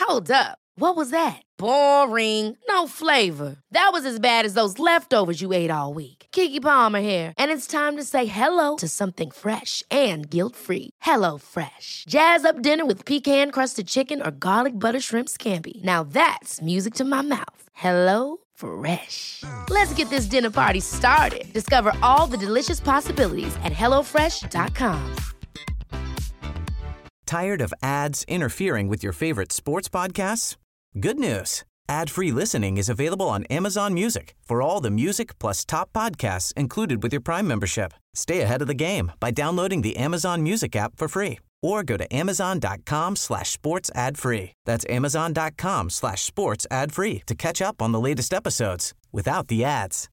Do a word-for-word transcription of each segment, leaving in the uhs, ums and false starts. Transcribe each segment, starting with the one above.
Hold up. What was that? Boring. No flavor. That was as bad as those leftovers you ate all week. Keke Palmer here, and it's time to say hello to something fresh and guilt-free. Hello Fresh. Jazz up dinner with pecan-crusted chicken or garlic butter shrimp scampi. Now that's music to my mouth. Hello Fresh. Let's get this dinner party started. Discover all the delicious possibilities at hello fresh dot com. Tired of ads interfering with your favorite sports podcasts? Good news. Ad-free listening is available on Amazon Music for all the music plus top podcasts included with your Prime membership. Stay ahead of the game by downloading the Amazon Music app for free or go to amazon.com slash sports ad free. That's amazon.com slash sports ad free to catch up on the latest episodes without the ads.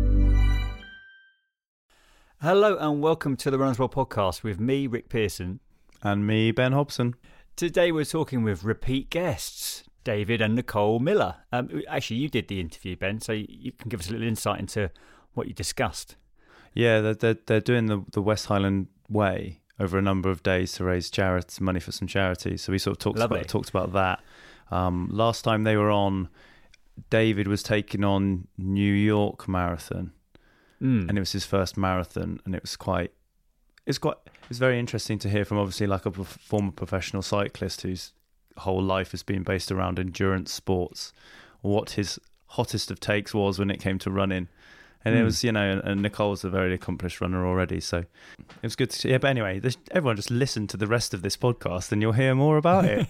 Hello and welcome to the Runners World podcast with me, Rick Pearson. And me, Ben Hobson. Today we're talking with repeat guests, David and Nicole Miller. Um, actually, you did the interview, Ben, so you can give us a little insight into what you discussed. Yeah, they're, they're, they're doing the, the West Highland Way over a number of days to raise charity, money for some charities. So we sort of talked about, talked about that. Um, last time they were on, David was taking on New York Marathon, mm. and it was his first marathon, and it was quite, it's quite, it's very interesting to hear from obviously like a former professional cyclist whose whole life has been based around endurance sports, what his hottest of takes was when it came to running. And mm. it was, you know, and Nicole's a very accomplished runner already, so it was good to see. Yeah, but anyway, this, everyone just listen to the rest of this podcast and you'll hear more about it.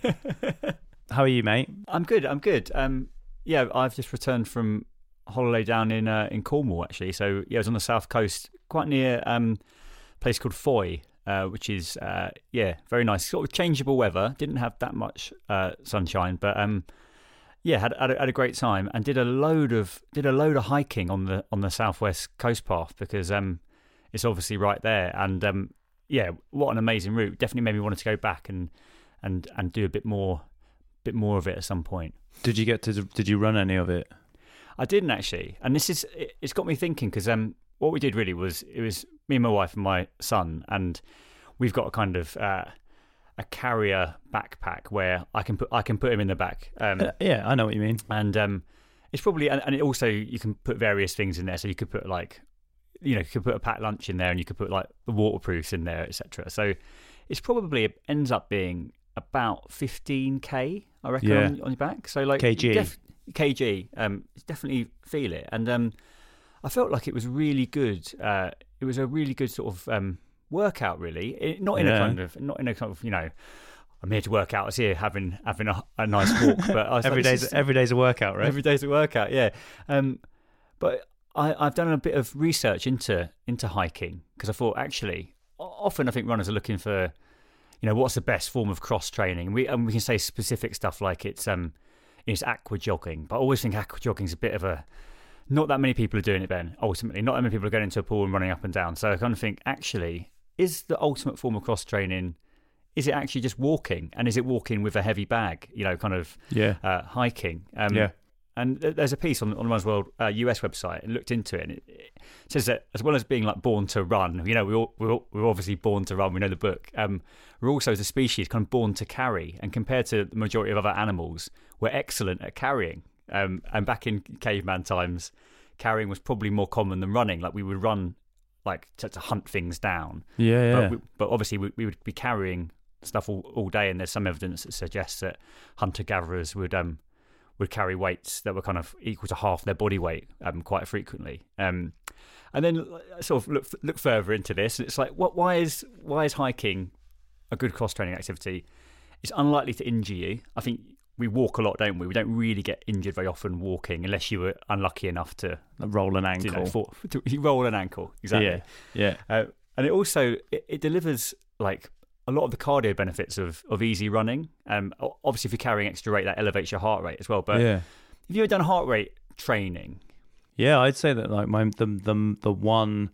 How are you, mate? I'm good, I'm good. Um, yeah, I've just returned from holiday down in uh, in Cornwall, actually. So, yeah, I was on the south coast, quite near um, a place called Foy, uh, which is, uh, yeah, very nice. Sort of changeable weather. Didn't have that much uh, sunshine, but... Um, Yeah, had, had, a, had a great time and did a load of did a load of hiking on the on the southwest coast path because um, it's obviously right there. And um, yeah, what an amazing route! Definitely made me want to go back and and and do a bit more bit more of it at some point. Did you get to? Did you run any of it? I didn't actually, and this is it, it's got me thinking because um, what we did really was it was me and my wife and my son, and we've got a kind of. Uh, a carrier backpack where I can put I can put him in the back. Um, uh, yeah, I know what you mean. And um, it's probably and, and it also you can put various things in there. So you could put like, you know, you could put a packed lunch in there, and you could put like the waterproofs in there, et cetera. So it's probably it ends up being about fifteen k, I reckon, yeah. on, on your back. So like kg, def- kg, um, definitely feel it. And um, I felt like it was really good. Uh, it was a really good sort of. Um, workout really it, not in yeah. a kind of not in a kind of you know I'm here to work out I was here having having a, a nice walk but I was every like, day's is, every day's a workout right every day's a workout yeah um but I, I've done a bit of research into into hiking because I thought actually often I think runners are looking for you know what's the best form of cross training and we and we can say specific stuff like it's um it's aqua jogging but I always think aqua jogging is a bit of a not that many people are doing it Ben ultimately not that many people are going into a pool and running up and down so I kind of think actually is the ultimate form of cross training, is it actually just walking? And is it walking with a heavy bag, you know, kind of yeah. uh, hiking? Um, yeah. And there's a piece on, on Runners World uh, U S website and looked into it. And it, it says that as well as being like born to run, you know, we're, all, we're, all, we're obviously born to run, we know the book. Um, we're also as a species kind of born to carry. And compared to the majority of other animals, we're excellent at carrying. Um, and back in caveman times, carrying was probably more common than running. Like we would run like to, to hunt things down. Yeah, yeah. But, we, but obviously we, we would be carrying stuff all, all day, and there's some evidence that suggests that hunter-gatherers would um would carry weights that were kind of equal to half their body weight um quite frequently. Um, and then sort of look look further into this, and it's like, what? Why is why is hiking a good cross-training activity? It's unlikely to injure you. I think. We walk a lot, don't we? We don't really get injured very often walking, unless you were unlucky enough to roll an ankle. You, know, for, to, you roll an ankle, exactly. Yeah, yeah. Uh, and it also it, it delivers like a lot of the cardio benefits of, of easy running. Um, obviously, if you're carrying extra weight, that elevates your heart rate as well. But yeah. have you ever done heart rate training? Yeah, I'd say that like my the the the one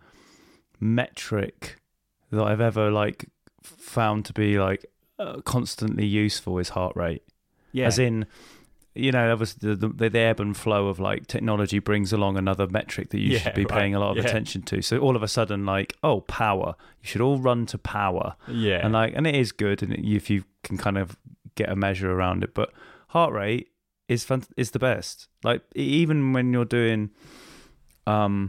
metric that I've ever like found to be like uh, constantly useful is heart rate. Yeah. As in, you know, obviously the, the, the ebb and flow of like technology brings along another metric that you yeah, should be right. paying a lot of yeah. attention to. So all of a sudden, like, oh, power, you should all run to power. Yeah. And like, and it is good, and it, if you can kind of get a measure around it. But heart rate is fun, is the best. Like even when you're doing um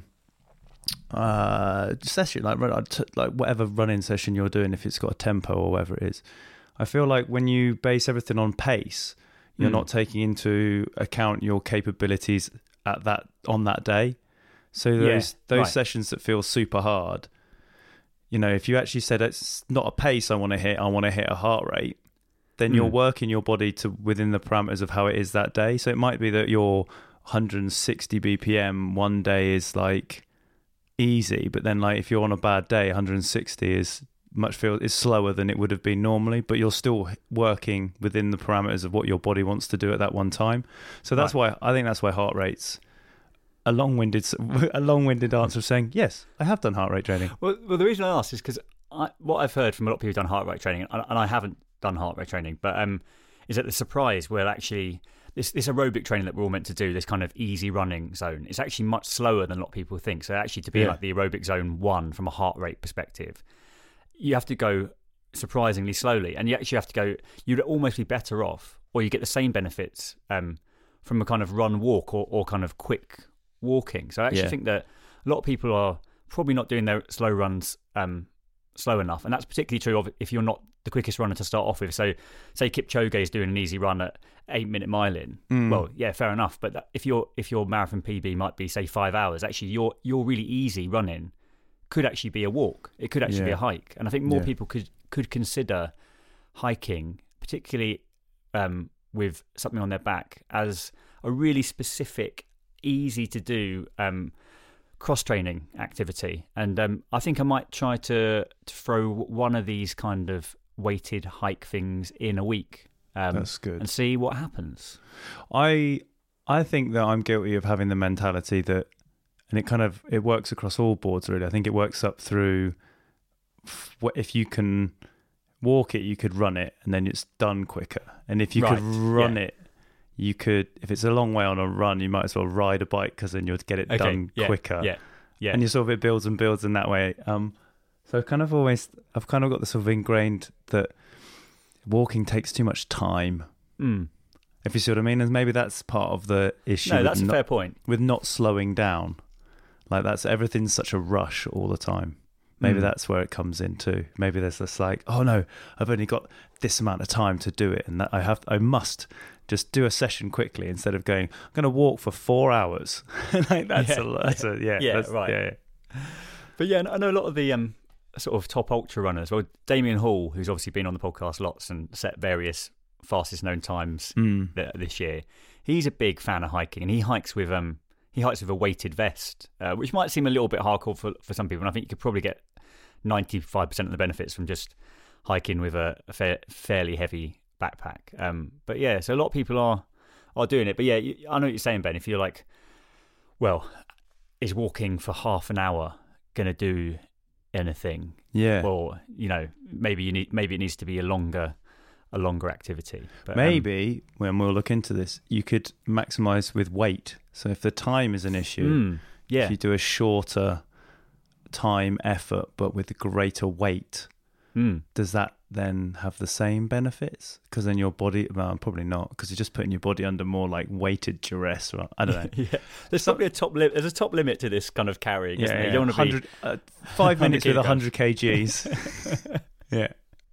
uh session like like whatever running session you're doing, if it's got a tempo or whatever it is, I feel like when you base everything on pace, you're mm. not taking into account your capabilities at that on that day. So those yeah, those right. sessions that feel super hard, you know, if you actually said it's not a pace I want to hit, I want to hit a heart rate, then mm. you're working your body to within the parameters of how it is that day. So it might be that your one hundred sixty B P M one day is like easy, but then like if you're on a bad day, one hundred sixty is much feel is slower than it would have been normally, but you're still working within the parameters of what your body wants to do at that one time. So that's right. why I think that's why heart rates a long-winded a long-winded answer of saying yes, I have done heart rate training. Well, well the reason I asked is because what I've heard from a lot of people who've done heart rate training, and, and I haven't done heart rate training, but um, is that the surprise will actually this this aerobic training that we're all meant to do, this kind of easy running zone, it's actually much slower than a lot of people think. So actually, to be yeah. like the aerobic zone one from a heart rate perspective, you have to go surprisingly slowly, and you actually have to go. You'd almost be better off, or you get the same benefits um, from a kind of run walk or, or kind of quick walking. So I actually yeah. think that a lot of people are probably not doing their slow runs um, slow enough, and that's particularly true of if you're not the quickest runner to start off with. So say Kipchoge is doing an easy run at eight minute mile in. Mm. Well, yeah, fair enough. But that, if your if your marathon P B might be say five hours, actually your your really easy running could actually be a walk. It could actually yeah. be a hike. And I think more yeah. people could could consider hiking, particularly um, with something on their back, as a really specific, easy to do um, cross training activity. And um, I think I might try to, to throw one of these kind of weighted hike things in a week. Um, That's good. And see what happens. I I think that I'm guilty of having the mentality that, and it kind of it works across all boards really. I think it works up through if you can walk it, you could run it, and then it's done quicker. And if you right. could run yeah. it, you could. If it's a long way on a run, you might as well ride a bike because then you'll get it okay. done yeah. quicker. Yeah, yeah. And you sort of it builds and builds in that way. Um, so I've kind of always I've kind of got this sort of ingrained that walking takes too much time. Mm. If you see what I mean, and maybe that's part of the issue. No, that's a not, fair point. With not slowing down. Like that's everything's such a rush all the time. Maybe mm. that's where it comes in too. Maybe there's this like, oh no, I've only got this amount of time to do it, and that I have, I must just do a session quickly instead of going, I'm going to walk for four hours. Like that's yeah. a, that's a yeah, yeah, that's, right. Yeah, yeah. But yeah, I know a lot of the um, sort of top ultra runners. Well, Damien Hall, who's obviously been on the podcast lots and set various fastest known times mm. th- this year. He's a big fan of hiking, and he hikes with um. He hikes with a weighted vest, uh, which might seem a little bit hardcore for, for some people. And I think you could probably get ninety-five percent of the benefits from just hiking with a, a fair, fairly heavy backpack. Um, but yeah, so a lot of people are are doing it. But yeah, you, I know what you're saying, Ben. If you're like, well, is walking for half an hour going to do anything? Yeah. Or, you know, maybe you need maybe it needs to be a longer a longer activity. But, maybe um, when we'll look into this, you could maximize with weight. So if the time is an issue, mm, yeah. if you do a shorter time effort but with greater weight, mm. does that then have the same benefits? Because then your body, well, probably not, because you're just putting your body under more like weighted duress. Or, I don't know. yeah. There's so, probably a top limit. There's a top limit to this kind of carrying. Yeah, isn't there? Yeah. You don't want to be uh, five minutes with one hundred kgs. yeah.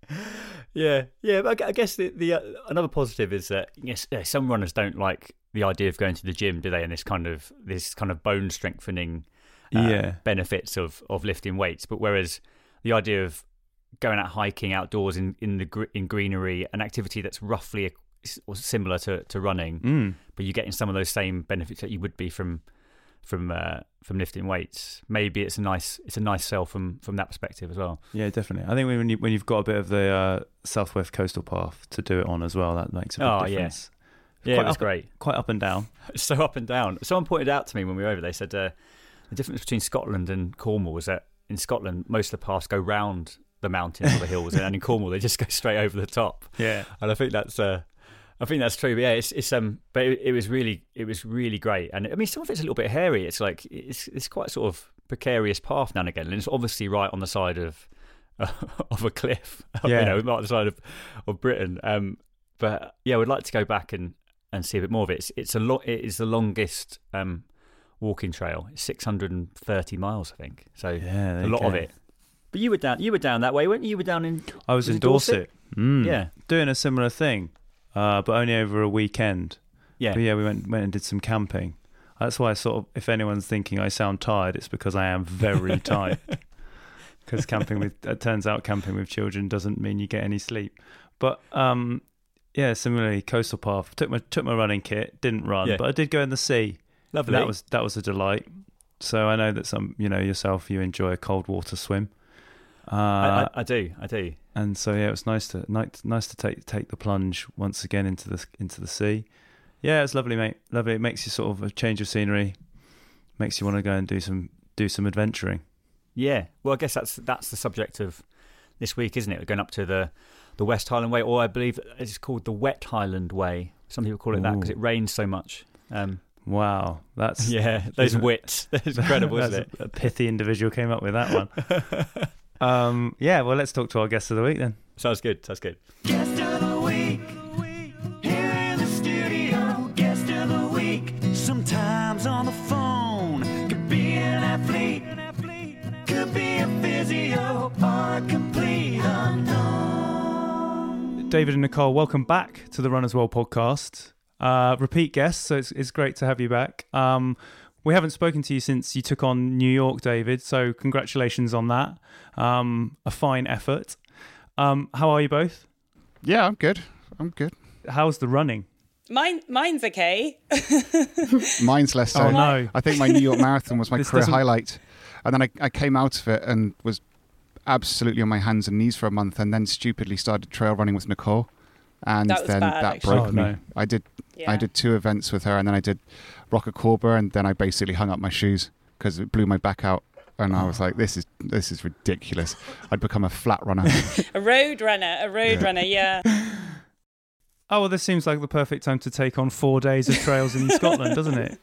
Yeah, yeah. But I guess the, the uh, another positive is that yes, some runners don't like the idea of going to the gym, do they? And this kind of this kind of bone strengthening uh, yeah. benefits of, of lifting weights. But whereas the idea of going out hiking outdoors in in the in greenery, an activity that's roughly a, or similar to, to running, mm. but you're getting some of those same benefits that you would be from from uh, from lifting weights. Maybe it's a nice it's a nice sell from from that perspective as well. Yeah, definitely. I think when you when you've got a bit of the uh, Southwest Coastal Path to do it on as well, that makes a big oh, difference. Yeah, yeah, it was great. Quite up and down. So up and down. Someone pointed out to me when we were over, they said uh, the difference between Scotland and Cornwall is that in Scotland most of the paths go round the mountains or the hills, and in Cornwall they just go straight over the top. Yeah, and I think that's. Uh, I think that's true, but yeah, it's, it's um, but it, it was really, it was really great, and I mean, some of it's a little bit hairy. It's like it's it's quite sort of precarious path now and again, and it's obviously right on the side of uh, of a cliff, yeah. you know, not the side of of Britain. Um, but yeah, we'd like to go back and and see a bit more of it. It's, it's a lot. It is the longest um, walking trail. It's six hundred thirty miles, I think. So yeah, a lot go. of it. But you were down. You were down that way, weren't you? You were down in. I was, was in Dorset. Dorset? Mm, yeah, doing a similar thing, uh, but only over a weekend. Yeah, but yeah. We went went and did some camping. That's why I sort of, if anyone's thinking I sound tired, it's because I am very tired. Because camping with, it turns out camping with children doesn't mean you get any sleep. But um, yeah, similarly, coastal path. Took my took my running kit, didn't run, yeah. but I did go in the sea. Lovely. That was that was a delight. So I know that some, you know, yourself, you enjoy a cold water swim. Uh, I, I, I do, I do. And so yeah, it was nice to nice, nice to take take the plunge once again into the into the sea. Yeah, it's lovely, mate. Lovely. It makes you sort of a change of scenery. Makes you want to go and do some do some adventuring. Yeah. Well, I guess that's that's the subject of this week, isn't it? We're going up to the, the West Highland Way, or I believe it's called the Wet Highland Way. Some people call it Ooh. that because it rains so much. Um, wow, that's yeah, those wits. That's incredible, that's isn't it? A pithy individual came up with that one. um, yeah. Well, let's talk to our guest of the week then. Sounds good. Sounds good. Guest of the week. Sometimes on the phone, could be an athlete, could be a physio or a complete unknown. David and Nicole, welcome back to the Runners World podcast. Uh, repeat guests, so it's, it's great to have you back. Um, we haven't spoken to you since you took on New York, David, so congratulations on that. Um, a fine effort. Um, how are you both? Yeah, I'm good. I'm good. How's the running? Mine, mine's okay. Mine's less so. Oh, no. I think my New York Marathon was my This career doesn't- highlight. And then I, I came out of it and was absolutely on my hands and knees for a month, and then stupidly started trail running with Nicole. And That was then bad, that actually. broke Oh, me. no. I did Yeah. I did two events with her, and then I did Roca Corba, and then I basically hung up my shoes because it blew my back out. And I was like, this is this is ridiculous. I'd become a flat runner. A road runner, a road Yeah. runner, yeah. Oh, well, this seems like the perfect time to take on four days of trails in Scotland, doesn't it?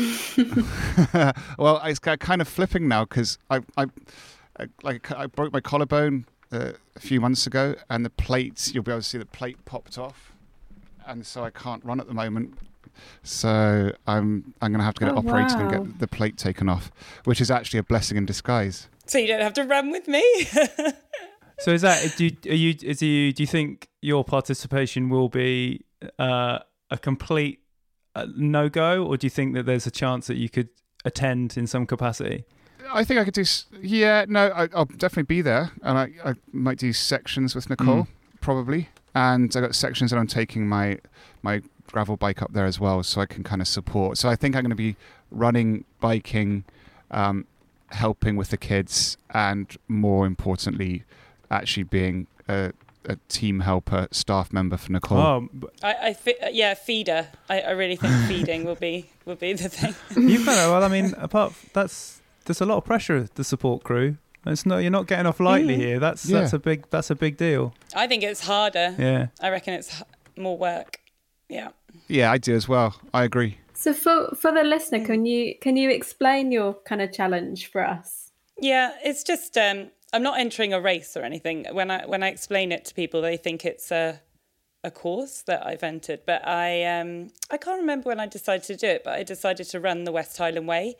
Well, it's kind of flipping now because I, I, I, like, I broke my collarbone uh, a few months ago, and the plate, you'll be able to see the plate popped off, and so I can't run at the moment. So I'm I'm going to have to get Oh, it operated wow. and get the plate taken off, which is actually a blessing in disguise. So you don't have to run with me. So is that, do you, are you, is you, do you think your participation will be uh, a complete uh, no-go, or do you think that there's a chance that you could attend in some capacity? I think I could do. s- Yeah, no, I, I'll definitely be there, and I, I might do sections with Nicole Mm. probably, and I got sections that I'm taking my my gravel bike up there as well, so I can kind of support. So I think I'm going to be running, biking, um, helping with the kids, and more importantly, actually being a, a team helper, staff member for Nicole. Oh, b- I, I fi- yeah, feeder. I, I really think feeding will be will be the thing. you kind of, well, I mean, apart that's, there's a lot of pressure, the support crew. It's not, you're not getting off lightly Mm. here. That's Yeah. that's a big that's a big deal. I think it's harder. Yeah. I reckon it's h- more work. Yeah. Yeah, I do as well. I agree. So for for the listener, can you can you explain your kind of challenge for us? Yeah, it's just um, I'm not entering a race or anything. When I when I explain it to people, they think it's a a course that I've entered. But I um, I can't remember when I decided to do it, but I decided to run the West Highland Way.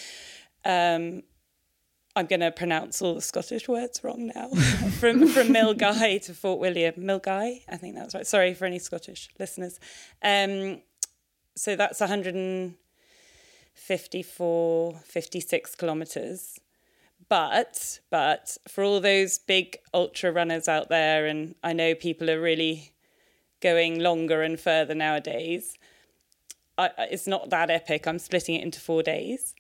Um, I'm going to pronounce all the Scottish words wrong now. from from Milngavie to Fort William. Milngavie, I think that's right. Sorry for any Scottish listeners. Um, so that's one hundred fifty-four, fifty-six kilometres. But, but for all those big ultra runners out there, and I know people are really going longer and further nowadays, I, it's not that epic. I'm splitting it into four days.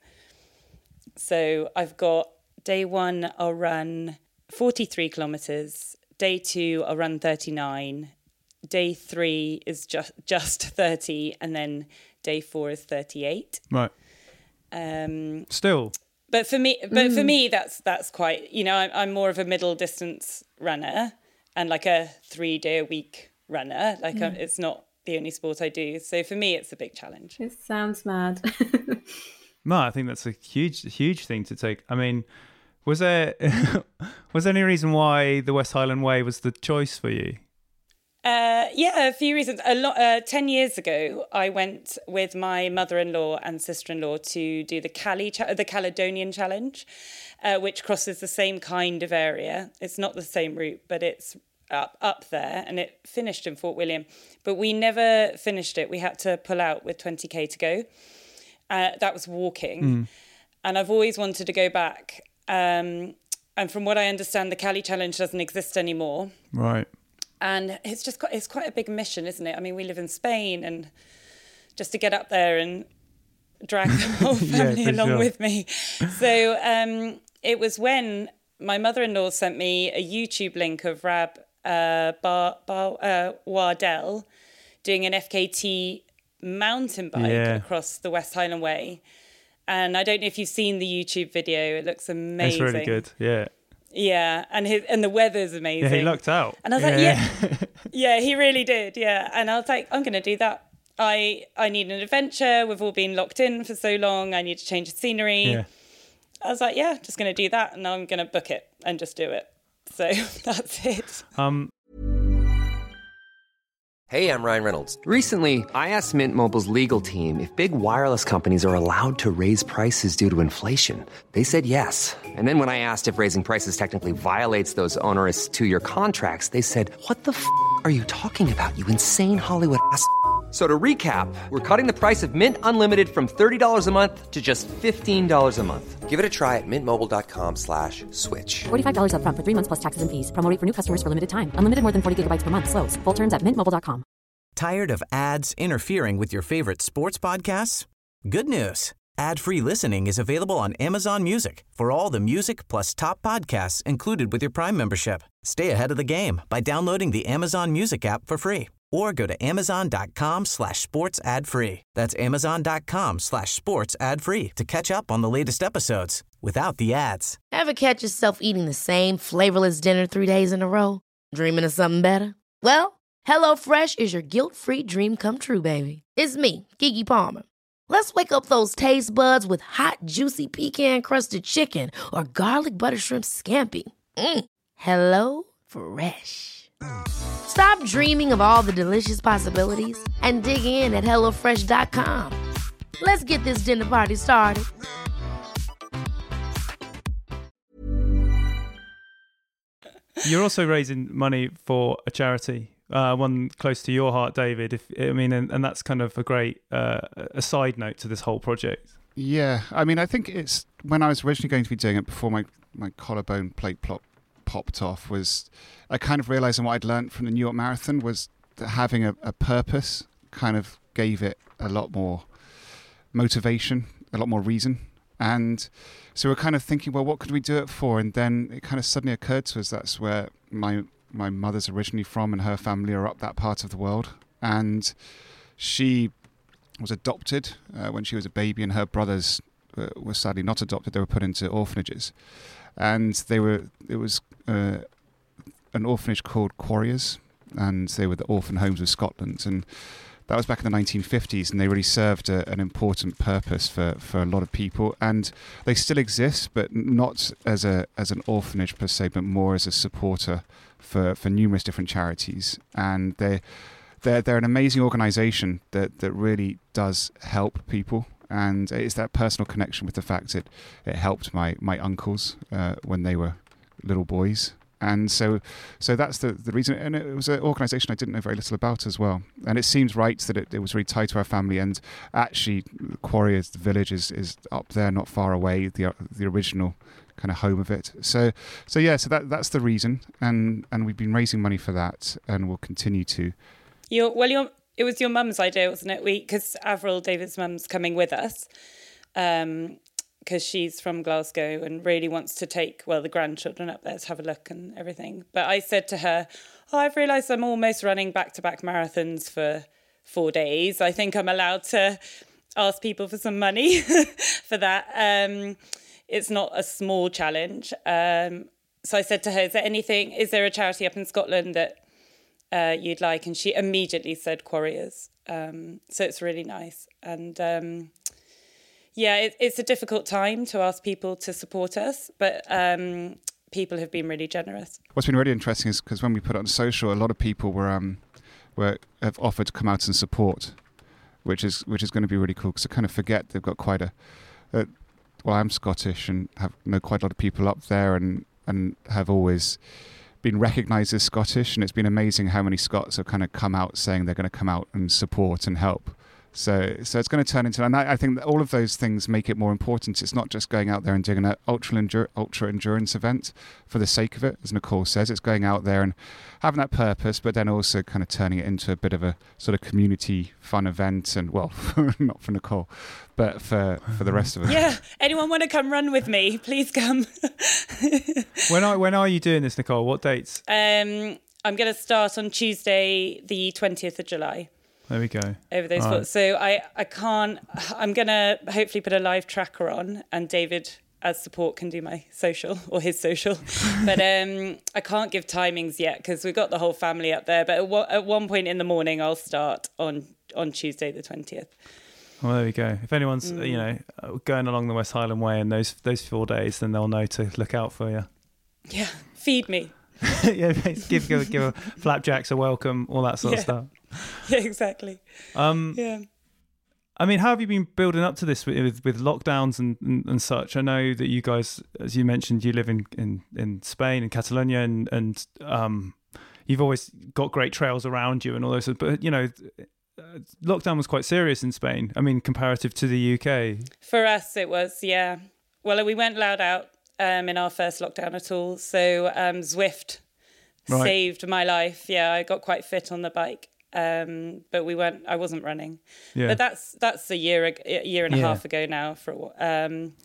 So I've got day one, I'll run forty-three kilometres. Day two, I'll run thirty-nine. Day three is just just thirty. And then day four is thirty-eight. Right. Um, Still. But for me, but for me, that's that's quite. You know, I'm, I'm more of a middle distance runner and like a three day a week runner. Like I'm, it's not the only sport I do. So for me, it's a big challenge. It sounds mad. No, I think that's a huge, huge thing to take. I mean, was there was there any reason why the West Highland Way was the choice for you? Uh, yeah, a few reasons. A lot. Uh, Ten years ago, I went with my mother-in-law and sister-in-law to do the Cali, the Caledonian Challenge, uh, which crosses the same kind of area. It's not the same route, but it's up up there, and it finished in Fort William. But we never finished it. We had to pull out with twenty k to go. Uh, that was walking, mm. and I've always wanted to go back. Um, and from what I understand, the Cali Challenge doesn't exist anymore. Right. And it's just quite, it's quite a big mission, isn't it? I mean, we live in Spain, and just to get up there and drag the whole family yeah, along sure. with me. So um, it was when my mother-in-law sent me a YouTube link of Rab uh, Bar, Bar, uh, Wardell doing an F K T mountain bike yeah. across the West Highland Way. And I don't know if you've seen the YouTube video. It looks amazing. It's really good, yeah. Yeah, and his, and the weather's amazing. Yeah, he lucked out. And I was yeah. like, yeah, yeah, he really did, yeah. And I was like, I'm going to do that. I I need an adventure. We've all been locked in for so long. I need to change the scenery. Yeah. I was like, yeah, just going to do that, and I'm going to book it and just do it. So that's it. Um. Hey, I'm Ryan Reynolds. Recently, I asked Mint Mobile's legal team if big wireless companies are allowed to raise prices due to inflation. They said yes. And then when I asked if raising prices technically violates those onerous two-year contracts, they said, what the f*** are you talking about, you insane Hollywood ass f- So to recap, we're cutting the price of Mint Unlimited from thirty dollars a month to just fifteen dollars a month. Give it a try at mintmobile.com slash switch. forty-five dollars up front for three months plus taxes and fees. Promo rate for new customers for limited time. Unlimited more than forty gigabytes per month. Slows full terms at mint mobile dot com. Tired of ads interfering with your favorite sports podcasts? Good news. Ad-free listening is available on Amazon Music for all the music plus top podcasts included with your Prime membership. Stay ahead of the game by downloading the Amazon Music app for free or go to amazon.com slash sports ad free. That's amazon.com slash sports ad free to catch up on the latest episodes without the ads. Ever catch yourself eating the same flavorless dinner three days in a row? Dreaming of something better? Well, HelloFresh is your guilt-free dream come true, baby. It's me, Keke Palmer. Let's wake up those taste buds with hot, juicy pecan-crusted chicken or garlic butter shrimp scampi. Mm. Hello Fresh. Stop dreaming of all the delicious possibilities and dig in at hello fresh dot com. Let's get this dinner party started. You're also raising money for a charity. Uh, one close to your heart, David. If I mean, and, and that's kind of a great uh, a side note to this whole project. Yeah, I mean, I think it's when I was originally going to be doing it before my, my collarbone plate plop popped off. Was I kind of realising what I'd learned from the New York Marathon was that having a, a purpose kind of gave it a lot more motivation, a lot more reason, and so we're kind of thinking, well, what could we do it for? And then it kind of suddenly occurred to us that's where my my mother's originally from, and her family are up that part of the world. And she was adopted uh, when she was a baby, and her brothers uh, were sadly not adopted. They were put into orphanages, and they were. It was uh, an orphanage called Quarriers, and they were the orphan homes of Scotland. And that was back in the nineteen fifties, and they really served a, an important purpose for, for a lot of people. And they still exist, but not as a as an orphanage per se, but more as a supporter for, for numerous different charities. And they they're they're an amazing organisation that, that really does help people. And it's that personal connection with the fact that it helped my my uncles uh, when they were little boys. And so so that's the, the reason. And it was an organisation I didn't know very little about as well. And it seems right that it, it was really tied to our family. And actually, Quarriers, the village, is, is up there, not far away, the the original kind of home of it. So so yeah, so that that's the reason. And and we've been raising money for that, and we'll continue to. Your, well, your, it was your mum's idea, wasn't it? We Because Avril, David's mum's coming with us. Um because she's from Glasgow and really wants to take, well, the grandchildren up there to have a look and everything. But I said to her, oh, I've realised I'm almost running back-to-back marathons for four days. I think I'm allowed to ask people for some money for that. Um, it's not a small challenge. Um, so I said to her, is there anything, is there a charity up in Scotland that uh, you'd like? And she immediately said Quarriers. Um, so it's really nice. And... Um, Yeah, it, it's a difficult time to ask people to support us, but um, people have been really generous. What's been really interesting is because when we put it on social, a lot of people were um, were have offered to come out and support, which is which is going to be really cool because I kind of forget they've got quite a, a well, I'm Scottish and have know quite a lot of people up there and and have always been recognised as Scottish, and it's been amazing how many Scots have kind of come out saying they're going to come out and support and help. So, so it's going to turn into, and I, I think that all of those things make it more important. It's not just going out there and doing an ultra endure, ultra endurance event for the sake of it, as Nicole says. It's going out there and having that purpose, but then also kind of turning it into a bit of a sort of community fun event. And well, not for Nicole, but for for the rest of us. Yeah, anyone want to come run with me? Please come. when are when are you doing this, Nicole? What dates? Um, I'm going to start on Tuesday, the twentieth of July. There we go. Over those four. Right. So I, I can't, I'm going to hopefully put a live tracker on, and David as support can do my social or his social. But um, I can't give timings yet because we've got the whole family up there. But at, w- at one point in the morning, I'll start on, on Tuesday the twentieth. Well, there we go. If anyone's, mm. you know, going along the West Highland Way in those those four days, then they'll know to look out for you. Yeah, feed me. yeah, give, give, give a flapjacks a welcome, all that sort yeah. of stuff. Yeah, exactly. Um, yeah. I mean, how have you been building up to this with, with lockdowns and, and, and such? I know that you guys, as you mentioned, you live in, in, in Spain, in Catalonia, and, and um, you've always got great trails around you and all those. But, you know, lockdown was quite serious in Spain. I mean, comparative to the U K. For us, it was, yeah. Well, we weren't allowed out um, in our first lockdown at all. So um, Zwift right. saved my life. Yeah, I got quite fit on the bike. Um, but we weren't. I wasn't running. Yeah. But that's that's a year a year and a yeah. half ago now. For um,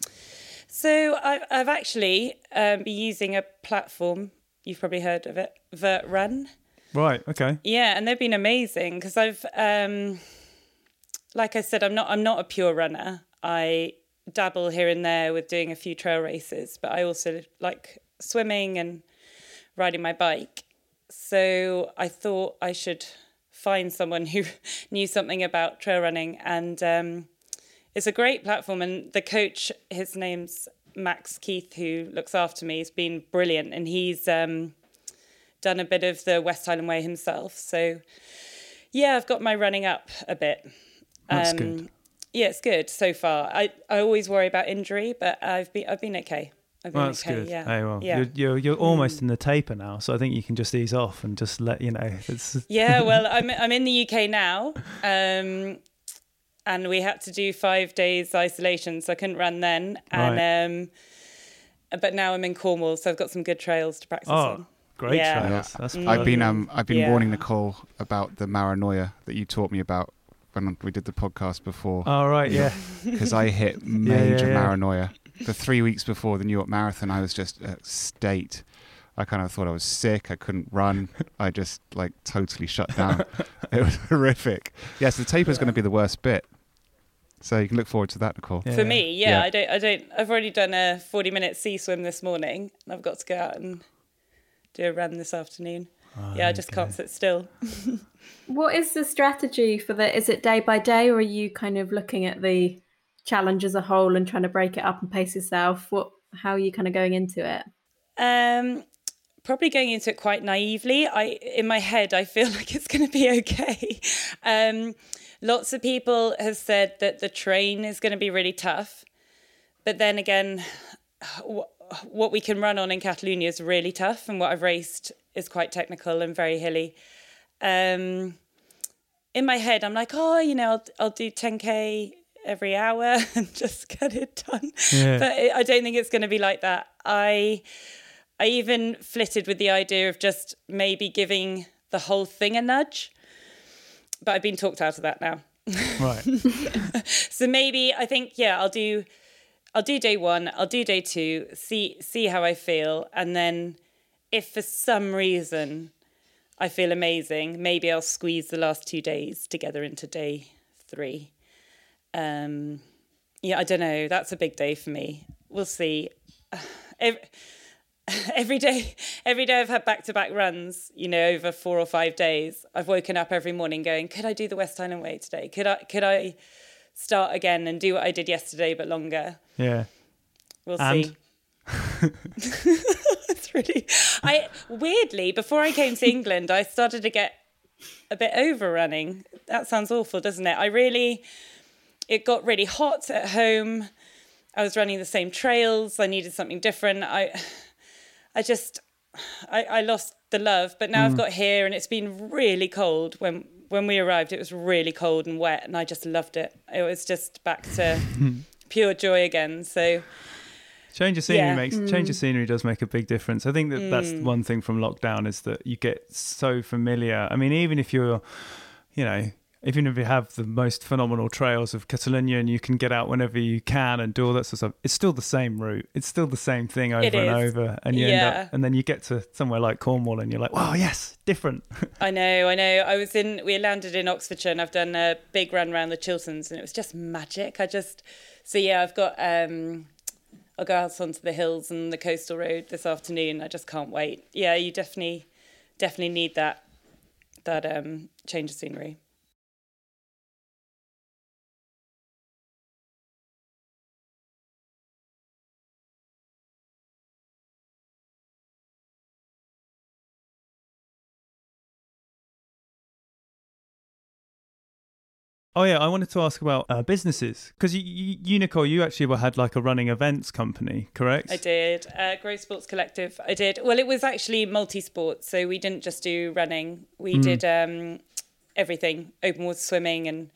so I've I've actually um, been using a platform. You've probably heard of it, Vert Run. Right. Okay. Yeah, and they've been amazing because I've, um, like I said, I'm not I'm not a pure runner. I dabble here and there with doing a few trail races, but I also like swimming and riding my bike. So I thought I should find someone who knew something about trail running, and um, it's a great platform. And the coach, his name's Max Keith, who looks after me, has been brilliant, and he's um, done a bit of the West Highland Way himself. So yeah, I've got my running up a bit. That's um, good. Yeah, it's good so far. I, I always worry about injury, but I've been I've been okay. I've been well, that's okay, good. Yeah. Hey, well, yeah. You're you're, you're almost mm. in the taper now, so I think you can just ease off and just let you know. It's... Yeah, well, I'm I'm in the U K now, um, and we had to do five days isolation, so I couldn't run then. And right. um, but now I'm in Cornwall, so I've got some good trails to practice oh, on. Great yeah. trails. That's mm. I've been um I've been yeah. warning Nicole about the Maranoia that you taught me about when we did the podcast before. Oh right, yeah. Because I hit major yeah, yeah, yeah. Maranoia. For three weeks before the New York Marathon, I was just a state. I kind of thought I was sick. I couldn't run. I just like totally shut down. It was horrific. Yes, the taper is going to be the worst bit. So you can look forward to that, Nicole. Yeah. For me, yeah, yeah, I don't, I don't. I've already done a forty-minute sea swim this morning, and I've got to go out and do a run this afternoon. Oh, yeah, I just okay. can't sit still. What is the strategy for the? Is it day by day, or are you kind of looking at the challenge as a whole and trying to break it up and pace yourself? What? How are you kind of going into it? Um, probably going into it quite naively. I, in my head, I feel like it's going to be okay. Um, lots of people have said that the train is going to be really tough, but then again, w- what we can run on in Catalonia is really tough, and what I've raced is quite technical and very hilly. Um, in my head, I'm like, oh, you know, I'll, I'll do ten K every hour and just get it done. Yeah. But I don't think it's going to be like that. I I even flitted with the idea of just maybe giving the whole thing a nudge. But I've been talked out of that now. Right. So maybe I think, yeah, I'll do I'll do day one, I'll do day two, see see how I feel. And then if for some reason I feel amazing, maybe I'll squeeze the last two days together into day three. Um, yeah, I don't know. That's a big day for me. We'll see. Every, every day, every day I've had back-to-back runs, you know, over four or five days. I've woken up every morning going, could I do the West Highland Way today? Could I, could I start again and do what I did yesterday, but longer? Yeah. We'll and? see. It's really, I, weirdly, before I came to England, I started to get a bit over running. That sounds awful, doesn't it? I really, it got really hot at home. I was running the same trails. I needed something different. I, I just, I, I lost the love. But now mm. I've got here, and it's been really cold. When when we arrived, it was really cold and wet, and I just loved it. It was just back to pure joy again. So. Change of scenery yeah. makes mm. change of scenery does make a big difference. I think that mm. that's one thing from lockdown is that you get so familiar. I mean, even if you're, you know, even if you have the most phenomenal trails of Catalonia and you can get out whenever you can and do all that sort of stuff, it's still the same route. It's still the same thing over and over. And you yeah. end up, and then you get to somewhere like Cornwall and you're like, wow, yes, different. I know, I know. I was in, we landed in Oxfordshire, and I've done a big run around the Chilterns, and it was just magic. I just, so yeah, I've got, um, I'll go out onto the hills and the coastal road this afternoon. I just can't wait. Yeah, you definitely, definitely need that, that um, change of scenery. Oh yeah, I wanted to ask about uh, businesses, because you, you, you, Nicole, you actually had like a running events company, correct? I did. Uh, Grow Sports Collective. I did. Well, it was actually multi-sport, so we didn't just do running. We mm. did um, everything: open water swimming and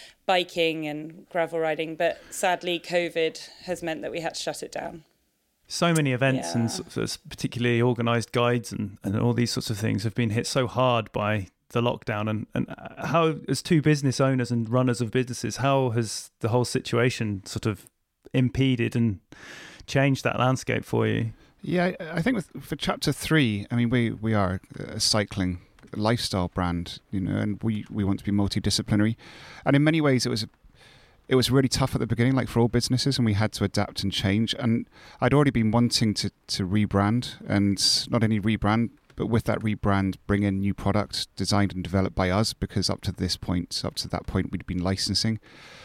biking and gravel riding. But sadly, COVID has meant that we had to shut it down. So many events yeah. and sort of particularly organised guides and, and all these sorts of things have been hit so hard by the lockdown. And, and how, as two business owners and runners of businesses, how has the whole situation sort of impeded and changed that landscape for you? Yeah, I think with, for chapter three, I mean, we, we are a cycling lifestyle brand, you know, and we, we want to be multidisciplinary. And in many ways, it was it was really tough at the beginning, like for all businesses, and we had to adapt and change. And I'd already been wanting to, to rebrand, and not only rebrand, but with that rebrand, bring in new products designed and developed by us, because up to this point, up to that point, we'd been licensing.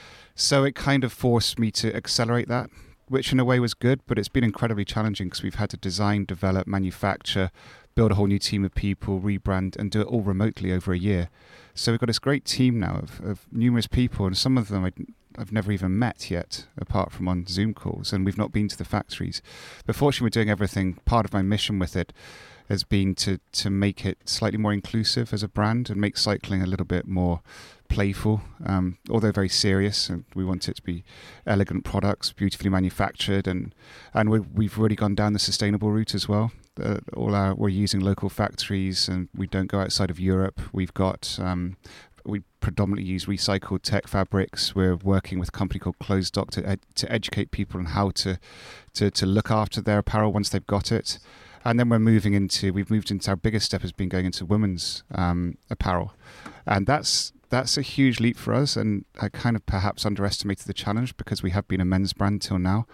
So it kind of forced me to accelerate that, which in a way was good, but it's been incredibly challenging because we've had to design, develop, manufacture, build a whole new team of people, rebrand, and do it all remotely over a year. So we've got this great team now of, of numerous people, and some of them I'd, I've never even met yet, apart from on Zoom calls, and we've not been to the factories. But fortunately, we're doing everything. Part of my mission with it has been to, to make it slightly more inclusive as a brand and make cycling a little bit more playful, um, although very serious. And we want it to be elegant products, beautifully manufactured, and and we, we've really gone down the sustainable route as well. Uh, all our we're using local factories, and we don't go outside of Europe. We've got um, we predominantly use recycled tech fabrics. We're working with a company called Closed Dock to ed- to educate people on how to, to to look after their apparel once they've got it. And then we're moving into, we've moved into, our biggest step has been going into women's um, apparel. And that's that's a huge leap for us. And I kind of perhaps underestimated the challenge because we have been a men's brand till now.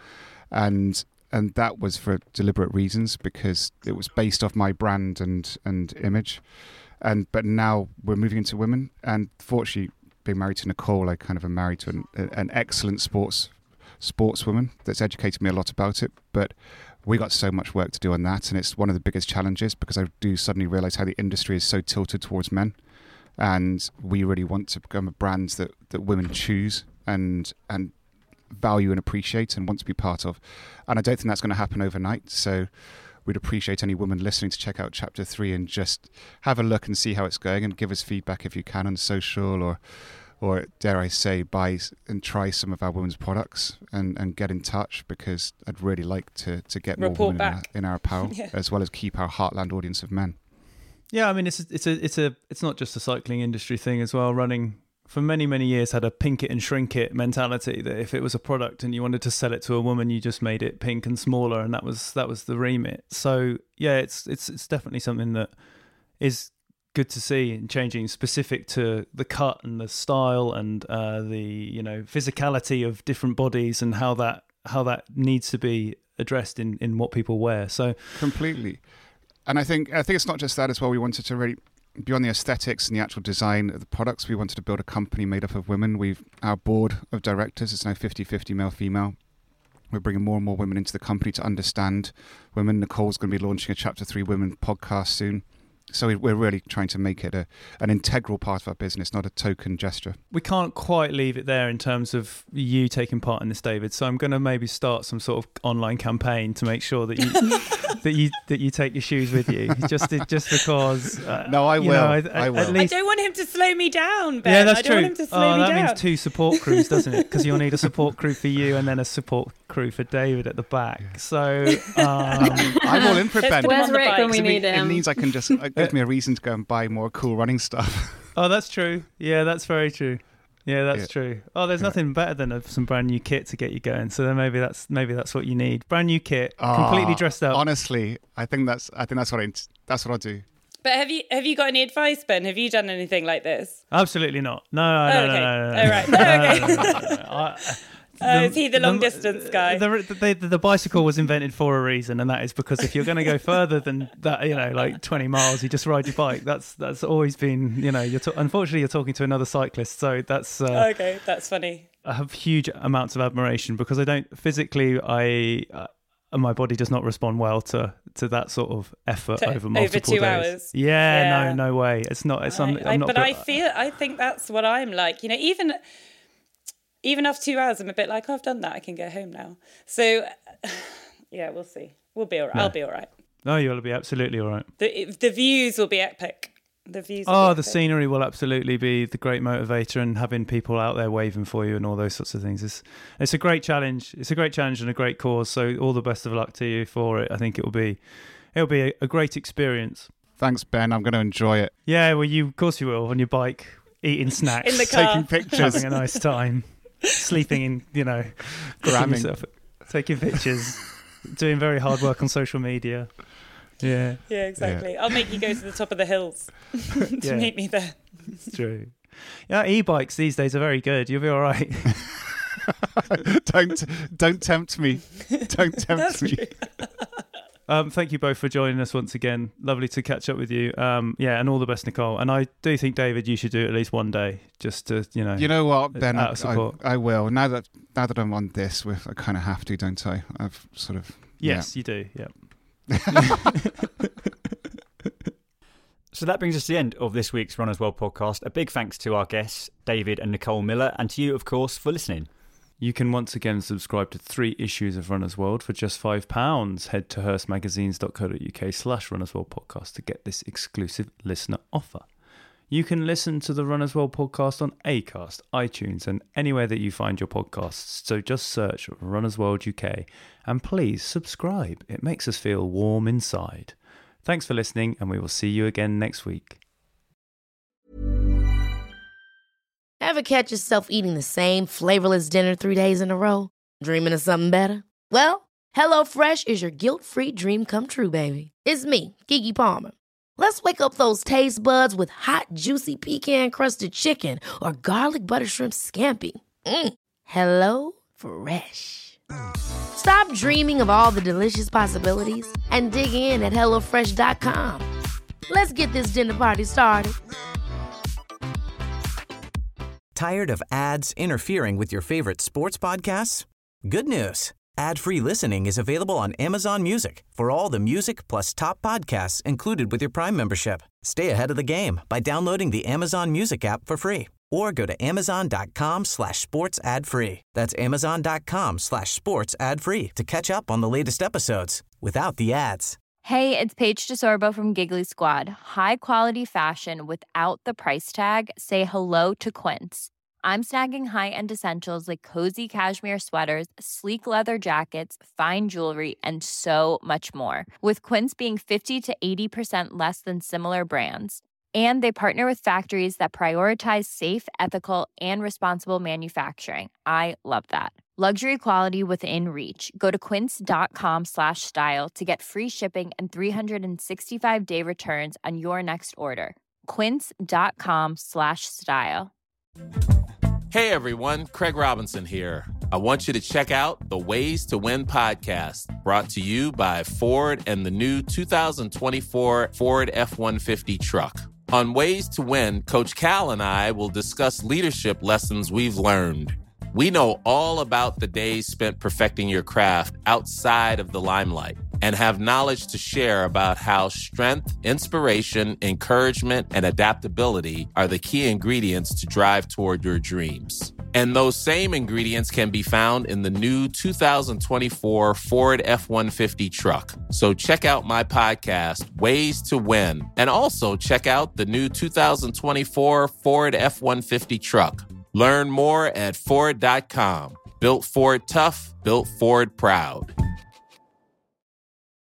And and that was for deliberate reasons, because it was based off my brand and, and image. And But now we're moving into women. And fortunately, being married to Nicole, I kind of am married to an, an excellent sports sportswoman that's educated me a lot about it. But we got so much work to do on that, and it's one of the biggest challenges because I do suddenly realize how the industry is so tilted towards men, and we really want to become a brand that, that women choose and and value and appreciate and want to be part of. And I don't think that's going to happen overnight, so we'd appreciate any woman listening to check out chapter three and just have a look and see how it's going, and give us feedback if you can on social, or or dare I say, buy and try some of our women's products and, and get in touch, because I'd really like to, to get more Report women in our, back. in our apparel, Yeah. as well as keep our heartland audience of men. Yeah, I mean, it's a, it's a it's a it's not just a cycling industry thing as well. Running for many many years had a pink it and shrink it mentality, that if it was a product and you wanted to sell it to a woman, you just made it pink and smaller, and that was that was the remit. So yeah, it's it's it's definitely something that is good to see and changing, specific to the cut and the style and uh, the you know physicality of different bodies, and how that how that needs to be addressed in, in what people wear. So completely, and I think I think it's not just that as well. We wanted to really, beyond the aesthetics and the actual design of the products, we wanted to build a company made up of women. We've our board of directors is now fifty-fifty male female. We're bringing more and more women into the company to understand women. Nicole's going to be launching a chapter three women podcast soon. so we, we're really trying to make it a, an integral part of our business, not a token gesture. We can't quite leave it there in terms of you taking part in this, David. So I'm going to maybe start some sort of online campaign to make sure that you that you that you take your shoes with you, just just because. Uh, no, I will. Know, I, I will. At least... I don't want him to slow me down, Ben. Yeah, that's I don't true. want him to slow oh, me that down. means two support crews, doesn't it? Because you'll need a support crew for you and then a support crew for David at the back. So um, I'm all in for it, Ben. Where's Rick when we need it, him? It means I can just it gives me a reason to go and buy more cool running stuff. Oh, that's true. Yeah, that's very true. Yeah, that's yeah. true. Oh, there's yeah. nothing better than a, some brand new kit to get you going. So then maybe that's maybe that's what you need. Brand new kit, oh, completely dressed up. Honestly, I think that's I think that's what I that's what I'll do. But have you have you got any advice, Ben? Have you done anything like this? Absolutely not. No, no, oh, no, okay. no, no, no. Oh, right. No, okay. no, no, no, no, no. I, Uh, is he the long distance guy? The, the, the, the bicycle was invented for a reason, and that is because if you're going to go further than that, you know, like twenty miles, you just ride your bike. That's that's always been, you know, you're to- unfortunately you're talking to another cyclist, so that's uh, okay. That's funny. I have huge amounts of admiration because I don't physically, I uh, my body does not respond well to to that sort of effort to, over multiple over two days. hours. Yeah, yeah, no, no way. It's not. It's. I'm, I, I'm not. But go- I feel. I think that's what I'm like. You know, even. Even after two hours, I'm a bit like, oh, I've done that. I can go home now. So, yeah, we'll see. We'll be all right. No. I'll be all right. No, you'll be absolutely all right. The the views will be epic. The views. Will oh, be the epic. scenery will absolutely be the great motivator, and having people out there waving for you and all those sorts of things. It's it's a great challenge. It's a great challenge and a great cause. So all the best of luck to you for it. I think it will be it'll be a, a great experience. Thanks, Ben. I'm going to enjoy it. Yeah, well, you of course you will on your bike, eating snacks, in the car, taking pictures, having a nice time. Sleeping in, you know, gramming, yourself, taking pictures, doing very hard work on social media. Yeah. Yeah, exactly. Yeah. I'll make you go to the top of the hills to yeah. meet me there. It's true. Yeah, e-bikes these days are very good. You'll be all right. don't don't tempt me. Don't tempt That's me. True. Um, thank you both for joining us once again. Lovely to catch up with you. Um, yeah, and all the best, Nicole. And I do think, David, you should do it at least one day, just to, you know. You know what, Ben? Out I, of support. I, I will. Now that now that I'm on this, with I kind of have to, don't I? I've sort of. Yes, yeah. you do. Yeah. So that brings us to the end of this week's Runners World podcast. A big thanks to our guests, David and Nicole Miller, and to you, of course, for listening. You can once again subscribe to three issues of Runners World for just five pounds. Head to hurstmagazines.co.uk slash Runners World podcast to get this exclusive listener offer. You can listen to the Runners World podcast on Acast, iTunes, and anywhere that you find your podcasts. So just search Runners World U K and please subscribe. It makes us feel warm inside. Thanks for listening, and we will see you again next week. Ever catch yourself eating the same flavorless dinner three days in a row? Dreaming of something better? Well, HelloFresh is your guilt-free dream come true, baby. It's me, Keke Palmer. Let's wake up those taste buds with hot, juicy pecan-crusted chicken or garlic butter shrimp scampi. Mm. Hello Fresh. Stop dreaming of all the delicious possibilities and dig in at hello fresh dot com. Let's get this dinner party started. Tired of ads interfering with your favorite sports podcasts? Good news. Ad-free listening is available on Amazon Music for all the music plus top podcasts included with your Prime membership. Stay ahead of the game by downloading the Amazon Music app for free or go to amazon.com slash sports ad free. That's amazon.com slash sports ad free to catch up on the latest episodes without the ads. Hey, it's Paige DeSorbo from Giggly Squad. High quality fashion without the price tag. Say hello to Quince. I'm snagging high-end essentials like cozy cashmere sweaters, sleek leather jackets, fine jewelry, and so much more. With Quince being fifty to eighty percent less than similar brands. And they partner with factories that prioritize safe, ethical, and responsible manufacturing. I love that. Luxury quality within reach. Go to quince.com slash style to get free shipping and three sixty-five day returns on your next order. Quince.com slash style. Hey everyone, Craig Robinson here. I want you to check out the Ways to Win podcast, brought to you by Ford and the new two thousand twenty-four Ford F one fifty truck. On Ways to Win, Coach Cal and I will discuss leadership lessons we've learned. We know all about the days spent perfecting your craft outside of the limelight. and have knowledge to share about how strength, inspiration, encouragement, and adaptability are the key ingredients to drive toward your dreams. And those same ingredients can be found in the new two thousand twenty-four Ford F one fifty truck. So check out my podcast, Ways to Win, and also check out the new two thousand twenty-four Ford F one fifty truck. Learn more at Ford dot com. Built Ford tough, built Ford proud.